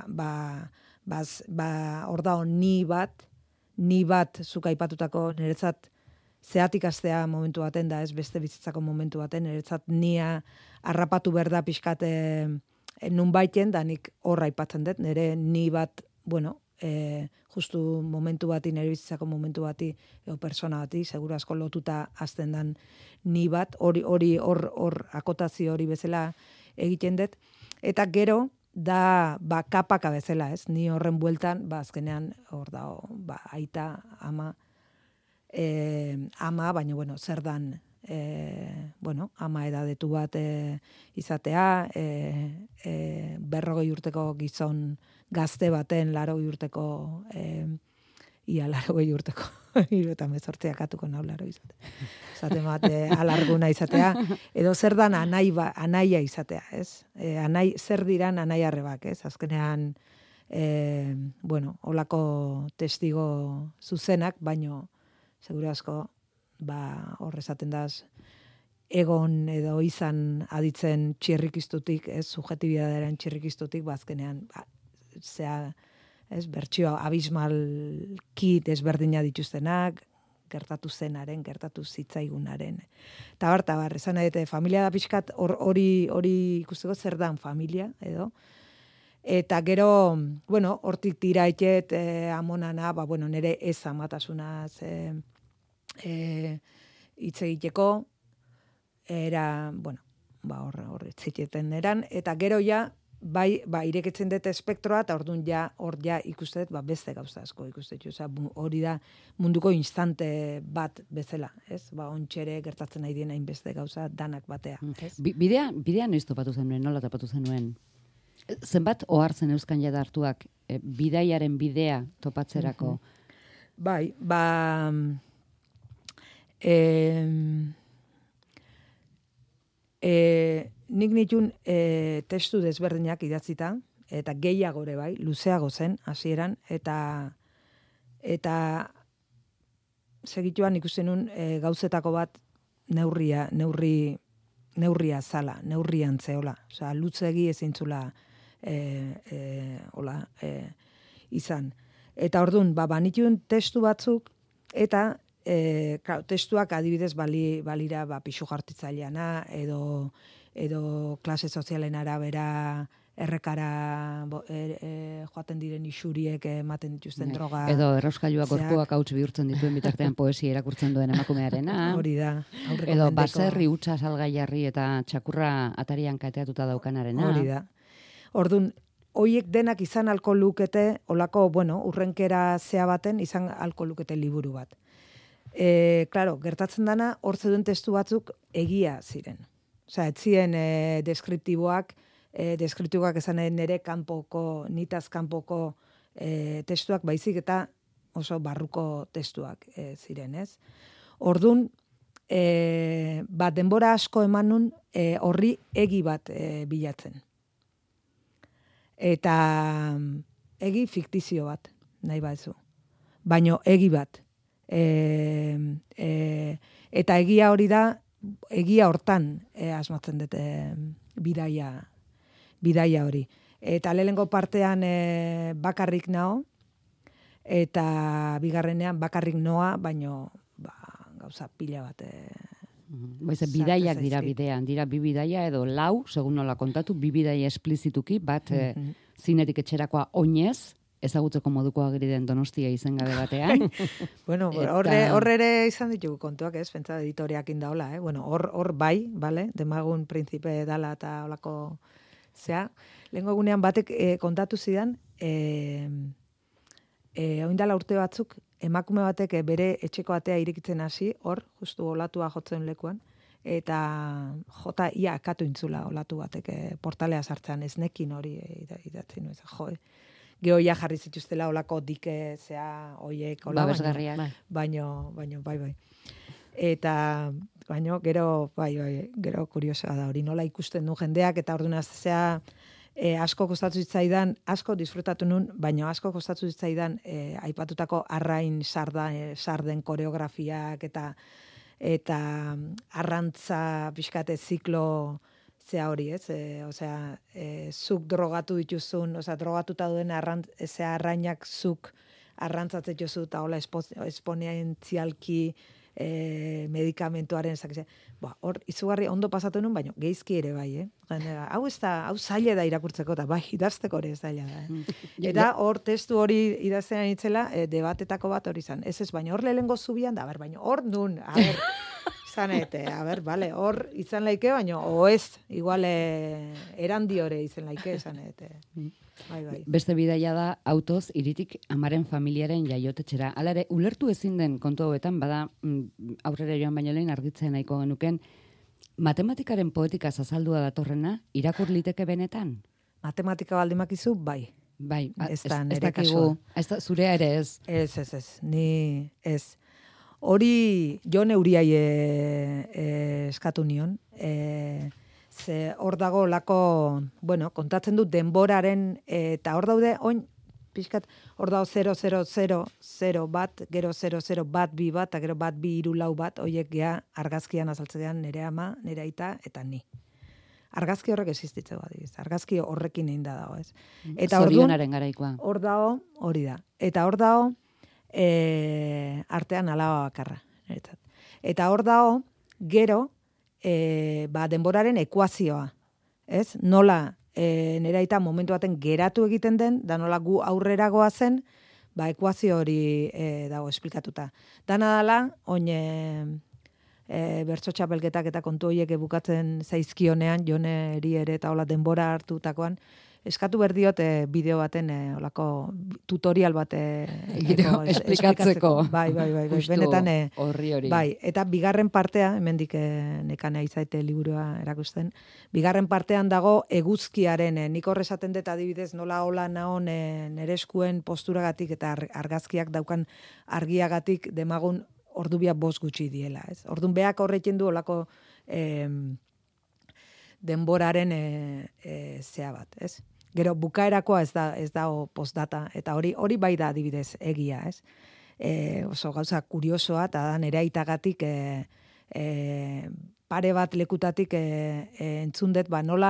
Speaker 4: hor dago ni bat zuk aipatutako niretzat zeatik astea momentu baten da, ez beste bizitzako momentu baten, niretzat nia harrapatu berda pixkat nun baiten, da nik horra aipatzen dut, nire ni bat, bueno, justu momentu bati, nire bizitzako momentu bati, edo persona bati, seguru asko lotuta azten dan ni bat, hori akotazio hori bezala egiten dut, eta gero, da kapaka bezala, ez? Ni horren bueltan, azkenean hor dago, aita, ama, baina, bueno, zer dan, bueno, ama edadetu bat izatea, 40 urteko gizon gazte baten 80 urteko, ia 80 urteko, 78 atuko nau 80 izatea. Zaten bat, alarguna izatea, edo zer dan anaia izatea, ez? Zer diran anaiarrebak, ez? Azkenean, bueno, holako testigo zuzenak, baino, seguru asko, hor esaten daz, egon edo izan aditzen txirrikiztutik, ez? Subjetibitatearen txirrikiztutik, azkenean, ez, bertsioa abismalki desberdina dituztenak, gertatu zenaren, gertatu zitzaigunaren. Eta bar, esan nahi, familia da pixkat hori ikusteko zer dan familia, edo. Eta gero, bueno, hortik tira eket amonana, bueno, nire ez amatasunaz hitz egiteko, era, bueno, hor hitz egiten eran, eta gero ja, bai, ireketzen dut espektroa, eta orduan hor ikusten dut, beste gauza asko ikusten dut. Hori da munduko instante bat bezala, ez? Ontxere gertatzen nahi dien hainbeste gauza danak batea.
Speaker 2: Bidea noiz topatu zenuen, nola topatu zenuen? Zenbat ohartzen euskan jada hartuak bidaiaren bidea topatzerako?
Speaker 4: Bai, nik nitun testu desberdinak idatzita, eta gehiagore bai, luzeago zen, hasieran, eta segituan ikusten nun gauzetako bat neurria zala, neurrian zeola. Osea, lutzegi ezintzula izan. Eta orduan, banitun testu batzuk, eta testuak adibidez balira pixu jartitzaileana, edo klase sozialen arabera errekara joaten diren isuriek ematen dituzten droga.
Speaker 2: Edo errauskailuak gorpuak hauts bihurtzen dituen bitartean poesia irakurtzen duen emakumearena.
Speaker 4: Hori da.
Speaker 2: Edo baserri hutsa salgaiarri eta txakurra atarian kateatuta daukanarena.
Speaker 4: Hori da. Orduan, hoiek denak izan alko lukete, olako, urrenkera zea baten, izan alko lukete liburu bat. Claro, gertatzen dana, hor zeuden testu batzuk egia ziren. Osea, etzien deskriptiboak esan nire kanpoko, nitaz kanpoko testuak baizik eta oso barruko testuak ziren, ez? Orduan, denbora asko eman nun horri egi bat bilatzen. Eta egi fiktizio bat, nahi baitzu. Baino egi bat. Eta egia hori da, egia hortan asmatzen dut bidaia hori. Eta lehenengo partean bakarrik nao, eta bigarrenean bakarrik noa, baino gauza pila bat.
Speaker 2: Bidaiak dira bidean, dira bi bidaia edo lau, segun nola kontatu, bi bidaia esplizituki, bat zinetik etxerakoa oinez, ezagutzeko moduko agiri den Donostia izen gabe batean.
Speaker 4: Horre ere izan ditugu kontuak, ez? Pentsa editoriak indaola, hor bai, bale? Demagun prinzipe dala eta holako zea. Lehenko egunean batek kontatu zidan, oindala urte batzuk, emakume batek bere etxeko atea irikitzen hasi, hor, justu olatua jotzen lekuan, eta jota ia akatu intzula olatu batek portalea sartzean, ez nekin hori idatzi nuen, gehoia jarri zituztela olako dike zea oiek,
Speaker 2: babesgarriak.
Speaker 4: Baino, bai. Eta, gero kuriosoa da, hori nola ikusten du jendeak, eta orduan zea, asko kostatu zitzaidan, asko disfrutatu nun, baina asko kostatu zitzaidan aipatutako arrain sarden koreografiak eta arrantza pixkate ziklo zea hori, ez? Zuk drogatu dituzun, drogatuta duen arrainak zuk arrantzatzen jozu, eta hola esponentzialki medikamentuaren zakizia. Hor, izugarri ondo pasatu nun, baina geizki ere bai, hau zaila da irakurtzeko, eta bai, idazteko ere zaila da. Eta hor testu hori idaztean itzela, debatetako bat hori izan. Ez, baina hor lehengo zubian da, baina hor nun, zanete, bale, hor izan laike, baina oez, igual erandi hori izan laike, zanete. Bai.
Speaker 2: Beste bidaia da autoz iritik amaren familiaren jaiotetxera. Hala ere, ulertu ezin den kontu hauetan, bada aurrera joan baino lehen argitzen nahiko genuken, matematikaren poetika azaldua datorrena, irakur liteke benetan?
Speaker 4: Matematika baldimakizu, bai.
Speaker 2: Bai,
Speaker 4: ez da nire kasua.
Speaker 2: Ez da zurea ere ez.
Speaker 4: Ez, ni ez. Hori jo neuriai eskatu nion, ze hor dago lako, kontatzen du denboraren, eta hor daude, pixkat, hor dago 0, bat, gero 0, bat, bi bat, eta gero bat, bi, 3, 4 bat, horiek gea argazkian azaltzean nire ama, nire aita, eta ni. Argazki horrek existitzeko adibiz. Argazki horrekin egin da dago, ez? Eta
Speaker 2: zorionaren garaikoa.
Speaker 4: Hor dago, hori da. Eta hor dago, artean alaba bakarra. Eta hor dago, gero, denboraren ekuazioa. Ez? Nola nire aita momentu baten geratu egiten den, da nola gu aurreragoa zen, ekuazio hori dago esplikatuta. Dana dala, oin bertso txapelketak eta kontu horiek bukatzen zaizkionean, joneri ere eta hola denbora hartutakoan, eskatu berdiot bideo baten olako tutorial bat
Speaker 2: esplikatzeko.
Speaker 4: Bai, benetan
Speaker 2: horri.
Speaker 4: Bai, eta bigarren partea, hemendik nekana izaite liburua erakusten. Bigarren partean dago eguzkiaren, nik horre esaten dut adibidez nola hola naon nere eskuen posturagatik eta argazkiak daukan argiagatik demagun ordubia 5 gutxi diela, ez? Ordun beak horrekin du olako denboraren zea bat, ez? Gero bukaerakoa ez da postdata, eta hori bai da adibidez egia, ez? Oso gauza kuriosoa, eta da nere aitagatik pare bat lekutatik entzundet, nola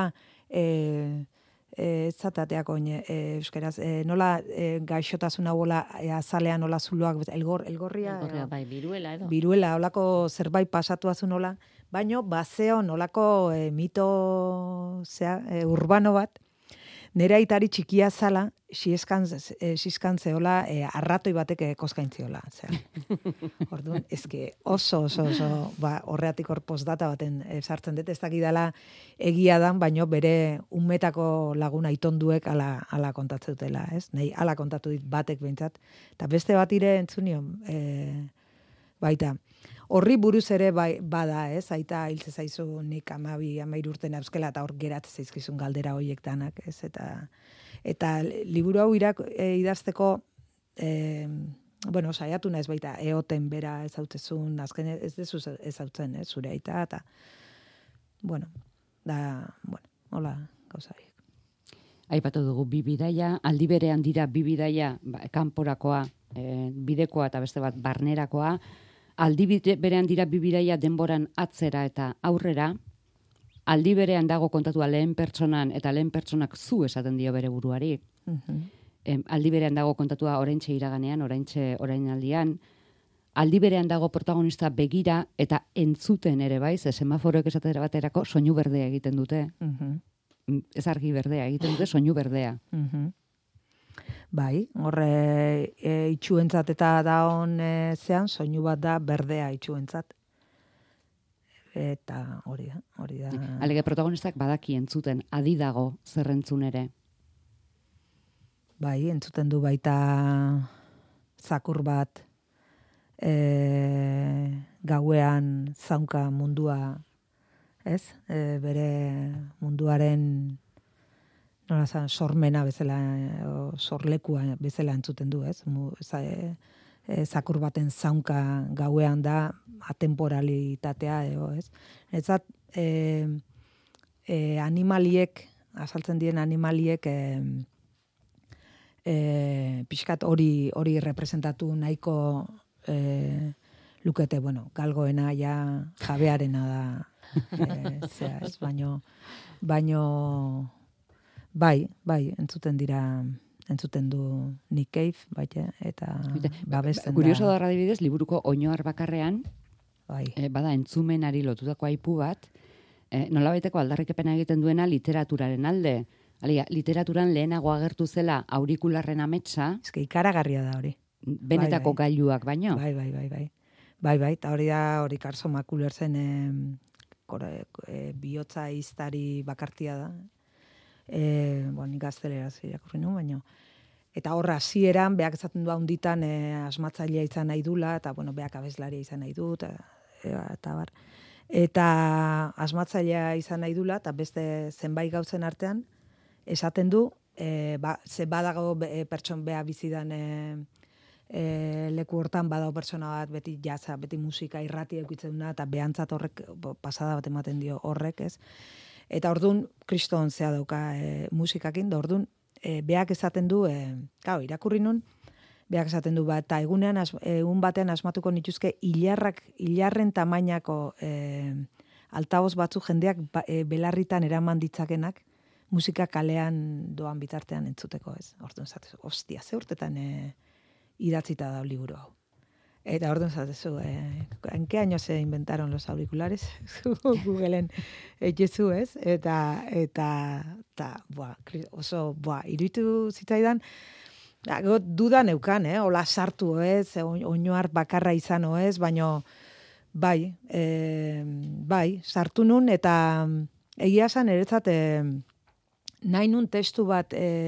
Speaker 4: zatateak oin euskeraz, nola gaixotasun hauela azalean nola zuloak, elgorria,
Speaker 1: bai, biruela edo.
Speaker 4: Biruela, olako zerbait pasatu azu nola, baino bazeo nolako mito urbano bat, nere aitari txikia zala, xiskan zeola, arratoi batek koskaintziola. Orduan, ezke oso, horreatik hor postdata baten sartzen dut, ez dakidala egia dan, baino bere unmetako laguna itonduek ala kontatzutela, ez? Nei ala kontatu dit batek behintzat, eta beste bat ire entzunion, baita. Horri buruz ere bada, ez? Aita hiltze zaizu nik 12-13 urte euskela eta hor geratzen zaizkizun galdera hoiek danak, ez? Eta liburu hau idazteko saiatu naiz baita eoten bera ezautzezun, azken ez dezu ezautzen, zure aita eta hola gauza horiek.
Speaker 2: Aipatu dugu bi bidaia, aldi berean dira bi bidaia, kanporakoa, bidekoa eta beste bat barnerakoa. Aldi berean dira bi bidaia denboran atzera eta aurrera, aldi berean dago kontatua lehen pertsonan, eta lehen pertsonak zu esaten dio bere buruari. Aldi berean dago kontatua oraintxe iraganean, orainaldian, aldi berean dago protagonista begira, eta entzuten ere bai, semaforoek esatera baterako soinu berdea egiten dute. Ez argi berdea, egiten dute soinu berdea.
Speaker 4: Bai, horre itxuentzat eta daon zean, soinu bat da berdea itxuentzat. Eta hori da.
Speaker 2: Alege protagonistak badaki entzuten, adi dago zerrentzun ere.
Speaker 4: Bai, entzuten du baita zakur bat gauean zaunka mundua, ez? Bere munduaren sormena bezala, sorlekua bezala entzuten du, ez? Zakur baten zaunka gauean da atemporalitatea, ez? Etzat, animaliek, azaltzen dien animaliek, pixkat hori representatu nahiko lukete, galgoena ja jabearena da, ez? Baino bai, entzuten du Nick Cave, eta babesten da.
Speaker 2: Kurioso da adibidez, liburuko oinuar bakarrean, bada entzumenari lotutako aipu bat, nolabaiteko aldarrikapena egiten duena literaturaren alde. Literaturan lehenago agertu zela aurikularren ametsa.
Speaker 4: Ez ikaragarria da hori.
Speaker 2: Benetako gailuak baino.
Speaker 4: Bai, eta hori Carson McCullersen bihotza iztari bakartia da. Nik gazteleraz irakurri nuen, baina. Eta horra hasieran beak esaten du handitan asmatzailea izan nahi dula, eta beak abeslaria izan nahi du, eta bar. Eta asmatzailea izan nahi dula, eta beste zenbait gauzen artean, esaten du, ze badago pertson bea bizidan leku hortan badago pertsona bat, beti jazza, beti musika, irrati eukitzen duna, eta behantzat horrek pasada bat ematen dio horrek, ez? Eta orduan, kriston zea dauka musikakin, da orduan, beak esaten du, irakurri nun, beak esaten du, eta egun batean asmatuko nituzke hilarren tamainako altaboz batzuk jendeak belarritan eraman ditzakenak, musika kalean doan bitartean entzuteko, ez? Orduan esatezu, ostia, ze urtetan idatzita da liburu hau. Eta orduan esatezu, ¿en qué año se inventaron los auriculares? Googleen etxezu, ez? Eta oso, iruditu zitzaidan, duda neukan, hola sartu, ez? Oinuar bakarra izan, ez? Baina, bai, sartu nun, eta egia esan eretzat, nahi nun testu bat,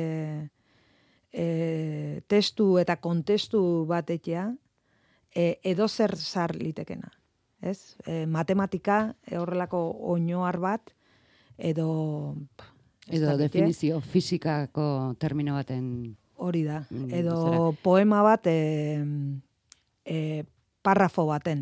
Speaker 4: testu eta kontestu bat etea, edo zer zar litekena. Ez? Matematika, horrelako oinoar bat, edo
Speaker 2: definizio fizikako termino baten...
Speaker 4: Hori da. Edo poema bat, parrafo baten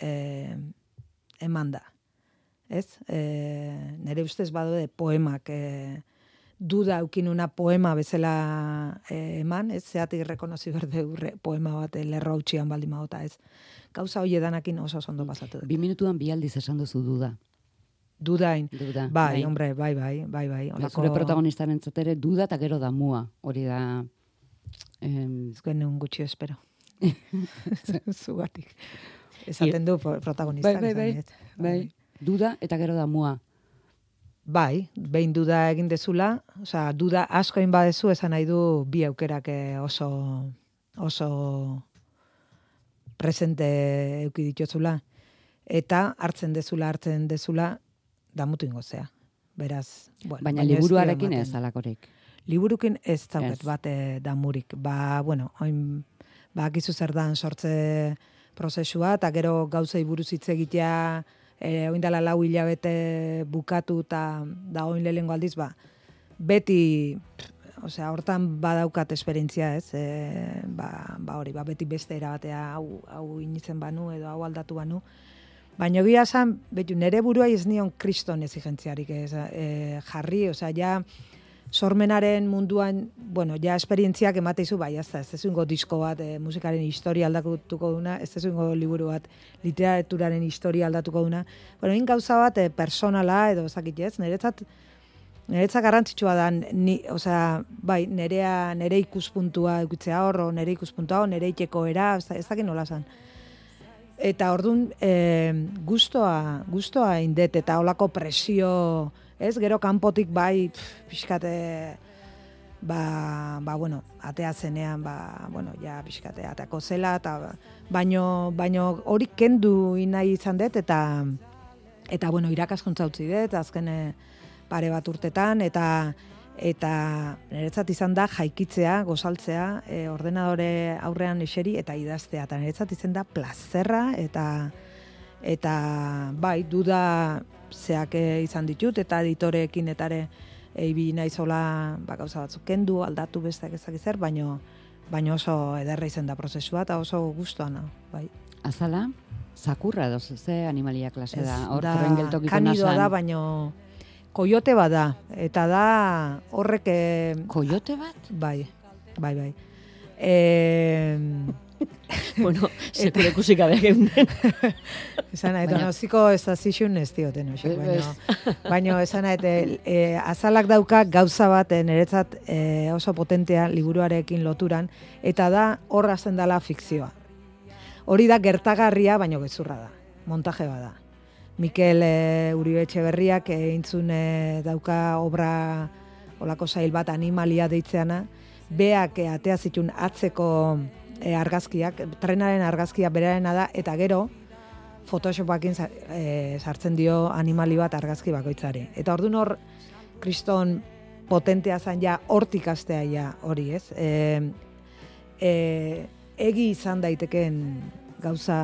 Speaker 4: eman da. Ez? Nere ustez badaude poemak duda eukinuna poema bezala eman, ez? Zeatik rekonozi berde poema bat lerro hautxian baldin magota, ez? Gauza hoi edanakin oso ondo pasatu dut.
Speaker 2: 2 minutuan 2 aldiz esan duzu duda.
Speaker 4: Dudain.
Speaker 2: Duda.
Speaker 4: Bai, hombre, bai.
Speaker 2: Zure protagonistaren ere duda eta gero damua. Hori da...
Speaker 4: Ezkoen neun gutxi espero. Zugatik. Esaten du protagonistak.
Speaker 2: Bai. Duda eta gero damua.
Speaker 4: Bai, behin duda egin dezula, osea, duda asko egin badezu, esan nahi du bi aukerak oso presente euki dituzula. Eta hartzen dezula, damutu ingo zea. Beraz, bueno.
Speaker 2: Baina liburuarekin ez alakorik.
Speaker 4: Liburukin ez dauket bat damurik. Oin, gizu zer dan sortze prozesua, eta gero gauzei buruz hitz egitea, oindala 4 hilabete bukatu, eta da oin lehengo aldiz, beti, hortan badaukat esperientzia, ez? Hori, beti beste erabatea hau initzen banu, edo hau aldatu banu. Baina gira esan, nire buruai ez nion kriston ezigentziarik jarri, ja sormenaren munduan, ja esperientziak emateizu, ez ezuingo disko bat, musikaren historia aldatuko duna, ez ezuingo liburu bat, literaturaren historia aldatuko duna. Egin gauza bat personala, edo ezakit ez, niretzat garrantzitsua da, nire ikuspuntua edukitzea hor, nire ikuspuntua, nire iteko era, ez dakit nola zan. Eta orduan, gustoa indet, eta holako presio, ez, gero kanpotik pixkate, atea zenean, pixkate, ateako zela, baino hori kendu nahi izan dut, eta irakaskuntza utzi dut, azken pare bat urtetan, eta niretzat izan da jaikitzea, gozaltzea, ordenadore aurrean eseri eta idaztea, eta niretzat izan da plazerra, eta duda zeak izan ditut, eta editoreekin etare eibi naizola gauza batzuk kendu, aldatu besteak ezakizer, baino oso ederra izan da prozesua, eta oso gustuan, bai.
Speaker 2: Azala, zakurra edo ze animalia klase da?
Speaker 4: Ez da, kanidoa da, baino koiote bat da, eta da horrek...
Speaker 2: Koiote bat?
Speaker 4: Bai.
Speaker 1: Bueno, sekure kusik abeak egunen.
Speaker 4: Esan nahi, donoziko ez da zixun ez dioten, baina esan nahi, azalak dauka gauza bat niretzat oso potentea liburuarekin loturan, eta da horra zen dela fikzioa. Hori da gertagarria, baino gezurra da, montaje bat da. Mikel Uribe Etxeberriak eintzun dauka obra olako sail bat animalia deitzeana, beak atea zitun atzeko argazkiak, trenaren argazkia berarena da, eta gero Photoshopakin sartzen dio animali bat argazki bakoitzari. Eta orduan hor, kriston potentea zan ja, hortik astea ja hori, ez? Egi izan daiteken gauza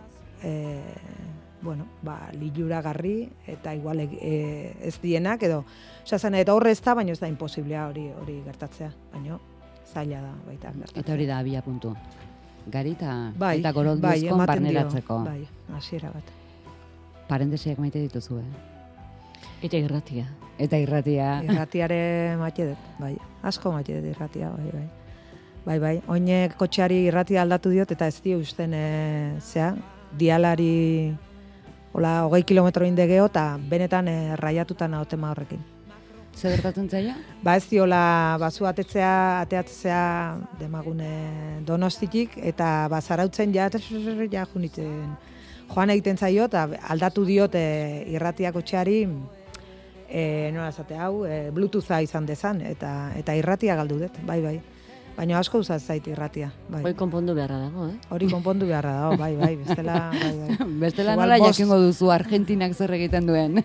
Speaker 4: liluragarri, eta igual ez dienak, edo, zan, eta horre ez da, baina ez da imposiblea hori gertatzea, baina zaila da baita gertatzea.
Speaker 2: Eta hori da abia puntu. Gari eta goroldiozkon barneratzeko.
Speaker 4: Bai, hasiera bat.
Speaker 2: Parentesiak maite dituzu,
Speaker 1: Eta irratia.
Speaker 4: Irratiare maite dut, bai. Asko maite dut irratia, bai. Oinek kotxeari irratia aldatu diot, eta ez dio usten, dialari 20 kilometro indegeo, eta benetan raiatutan hautema horrekin.
Speaker 2: Zer gertatzen zaila?
Speaker 4: Ez diola, bazu ateatzea demagune Donostitik, eta zarautzen junitzen. Joan egiten zaio, eta aldatu diot irratiako txeari, nola esate hau, Bluetootha izan dezan, eta irratia galdu dut, bai. Baina asko uzat zait irratia. Bai.
Speaker 1: Hoi konpondu beharra dago,
Speaker 4: Hori konpondu beharra dago, bai, bestela... Bai.
Speaker 2: Bestela
Speaker 4: Igual
Speaker 2: nola
Speaker 4: bost.
Speaker 2: jakingo duzu Argentinak zer egiten duen.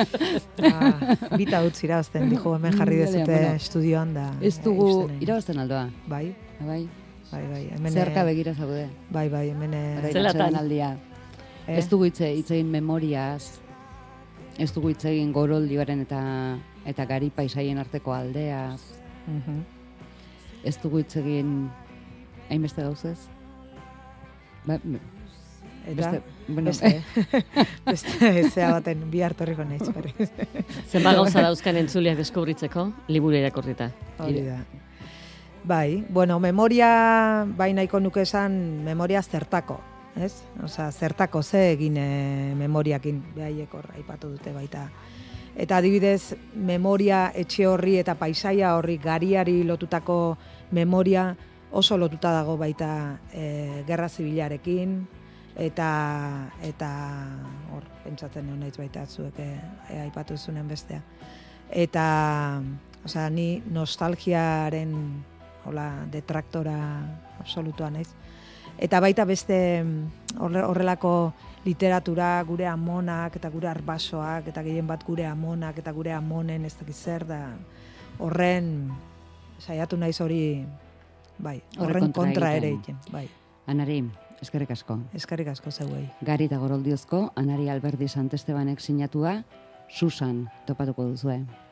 Speaker 4: Bita utz irabazten, dijo hemen jarri
Speaker 2: Bueno,
Speaker 4: dezute
Speaker 2: bueno.
Speaker 4: estudioan da...
Speaker 2: Ez dugu
Speaker 4: irabazten.
Speaker 2: irabazten aldoa.
Speaker 4: Bai,
Speaker 2: Bai.
Speaker 4: hemen...
Speaker 2: Zerka begira zaude.
Speaker 4: Bai, hemen...
Speaker 2: Orain
Speaker 1: Zelatan.
Speaker 2: atsedenaldia. Ez dugu hitz egin memoriaz, ez dugu hitz egin Goroldioaren eta Gari paisaien arteko aldeaz,
Speaker 4: Mhm.
Speaker 2: ez dugu hitz egin hainbeste gauzez. Ba,
Speaker 4: Eta,
Speaker 2: bueno,
Speaker 4: beste zea baten, bi hartorriko nahiz, berriz.
Speaker 1: Zenba gauza dauzkan entzuliak deskubritzeko, liburu irakurrita.
Speaker 4: Hori da. Bai, bueno, memoria, bai nahiko nuke esan, memoria zertako, ez? Osea, zertako ze egin memoriakin, behaiek hor aipatu dute baita. Eta adibidez, memoria etxe horri eta paisaia horri gariari lotutako memoria oso lotuta dago baita gerra zibilarekin, eta hor, pentsatzen nuen naiz baita zuek aipatu zunen bestea. Eta, osea, ni nostalgiaren detraktora absolutua naiz. Eta baita beste horrelako literatura, gure amonak eta gure arbasoak, eta gehien bat gure amonak eta gure amonen ez dakiz zer da, horren saiatu naiz hori, bai, horren kontra ere egiten, bai.
Speaker 2: Anari, eskerrik asko.
Speaker 4: Eskerrik asko zeuei.
Speaker 2: Gari eta Goroldiozko, Anari Alberdi Santestebanek sinatua, Susan topatuko duzue.